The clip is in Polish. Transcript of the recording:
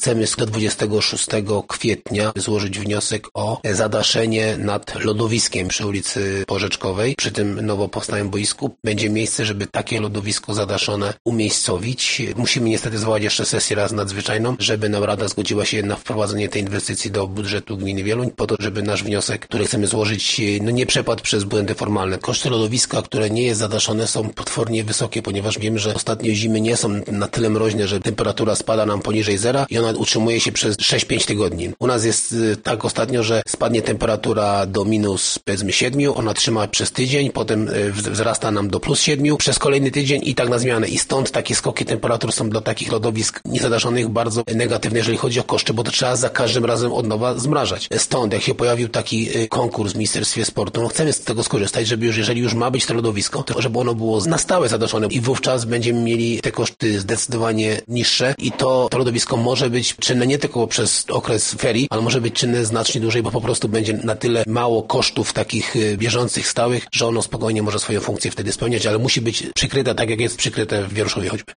chcemy do 26 kwietnia złożyć wniosek o zadaszenie nad lodowiskiem przy ulicy Porzeczkowej. Przy tym nowo powstałym boisku będzie miejsce, żeby takie lodowisko zadaszone umiejscowić. Musimy niestety zwołać jeszcze sesję raz nadzwyczajną, żeby nam Rada zgodziła się na wprowadzenie tej inwestycji do budżetu gminy Wieluń, po to, żeby nasz wniosek, który chcemy złożyć, nie przepadł przez błędy formalne. Koszty lodowiska, które nie jest zadaszone, są potwornie wysokie, ponieważ wiemy, że ostatnie zimy nie są na tyle mroźne, że temperatura spada nam poniżej zera i ona utrzymuje się przez 6-5 tygodni. U nas jest tak ostatnio, że spadnie temperatura do minus powiedzmy 7, ona trzyma przez tydzień, potem wzrasta nam do plus 7 przez kolejny tydzień i tak na zmianę. I stąd takie skoki temperatur są dla takich lodowisk niezadaszonych bardzo negatywne, jeżeli chodzi o koszty, bo to trzeba za każdym razem od nowa zmrażać. Stąd jak się pojawił taki konkurs w Ministerstwie Sportu, chcemy z tego skorzystać, żeby jeżeli już ma być to lodowisko, to żeby ono było na stałe zadaszone i wówczas będziemy mieli te koszty zdecydowanie niższe i to lodowisko może być czynne nie tylko przez okres ferii, ale może być czynne znacznie dłużej, bo po prostu będzie na tyle mało kosztów takich bieżących, stałych, że ono spokojnie może swoją funkcję wtedy spełniać, ale musi być przykryte tak, jak jest przykryte w Wieruszowie choćby.